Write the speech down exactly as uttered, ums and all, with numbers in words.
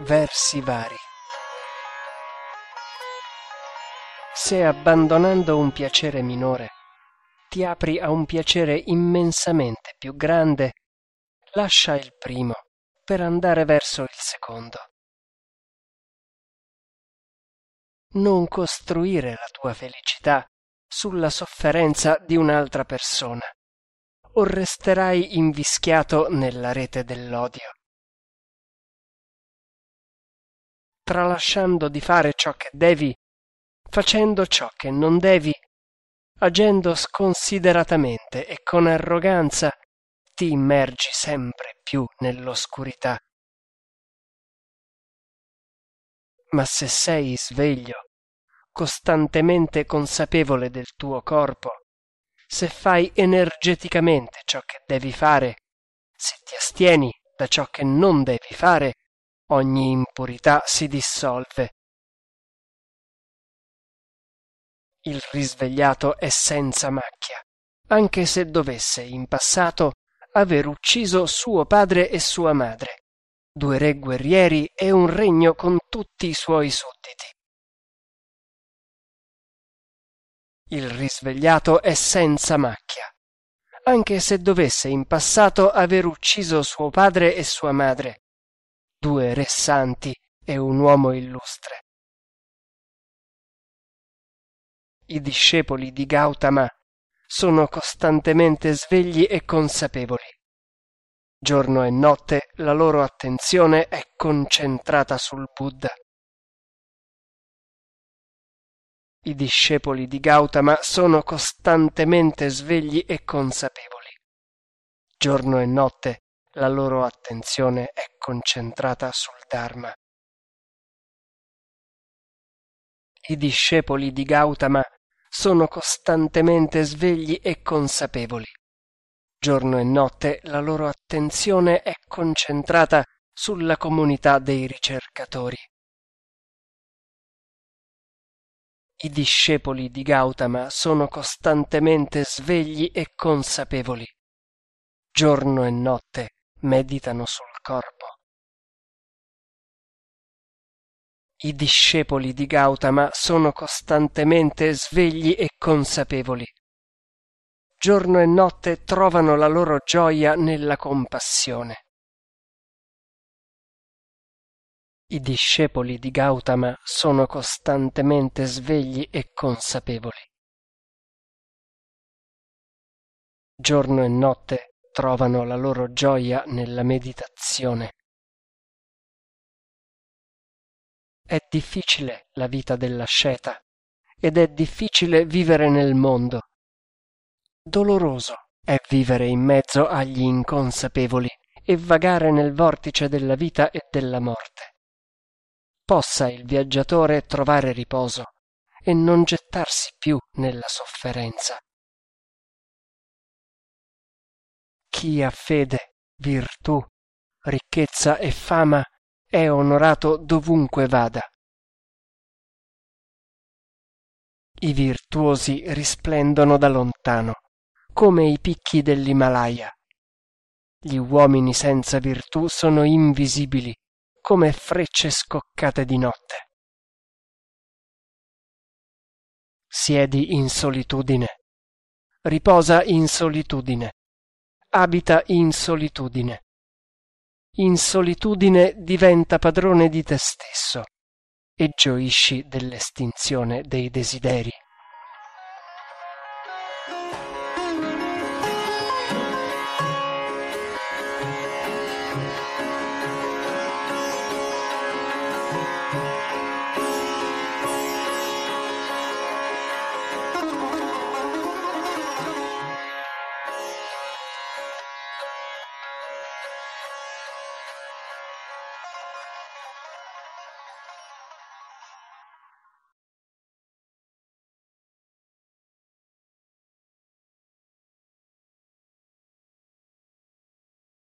versi vari. Se abbandonando un piacere minore ti apri a un piacere immensamente più grande, lascia il primo per andare verso il secondo. Non costruire la tua felicità sulla sofferenza di un'altra persona, o resterai invischiato nella rete dell'odio. Tralasciando di fare ciò che devi, facendo ciò che non devi, agendo sconsideratamente e con arroganza, ti immergi sempre più nell'oscurità. Ma se sei sveglio, costantemente consapevole del tuo corpo, se fai energeticamente ciò che devi fare, se ti astieni da ciò che non devi fare, ogni impurità si dissolve. Il risvegliato è senza macchia, anche se dovesse in passato aver ucciso suo padre e sua madre, due re guerrieri e un regno con tutti i suoi sudditi. Il risvegliato è senza macchia, anche se dovesse in passato aver ucciso suo padre e sua madre, due re santi e un uomo illustre. I discepoli di Gautama sono costantemente svegli e consapevoli. Giorno e notte la loro attenzione è concentrata sul Buddha. I discepoli di Gautama sono costantemente svegli e consapevoli. Giorno e notte la loro attenzione è concentrata sul Dharma. I discepoli di Gautama sono costantemente svegli e consapevoli. Giorno e notte la loro attenzione è concentrata sulla comunità dei ricercatori. I discepoli di Gautama sono costantemente svegli e consapevoli. Giorno e notte meditano sul corpo. I discepoli di Gautama sono costantemente svegli e consapevoli. Giorno e notte trovano la loro gioia nella compassione. I discepoli di Gautama sono costantemente svegli e consapevoli. Giorno e notte trovano la loro gioia nella meditazione. È difficile la vita dell'asceta ed è difficile vivere nel mondo. Doloroso è vivere in mezzo agli inconsapevoli e vagare nel vortice della vita e della morte. Possa il viaggiatore trovare riposo e non gettarsi più nella sofferenza. Chi ha fede, virtù, ricchezza e fama è onorato dovunque vada. I virtuosi risplendono da lontano, come i picchi dell'Himalaya. Gli uomini senza virtù sono invisibili, come frecce scoccate di notte. Siedi in solitudine, riposa in solitudine, abita in solitudine. In solitudine diventa padrone di te stesso e gioisci dell'estinzione dei desideri.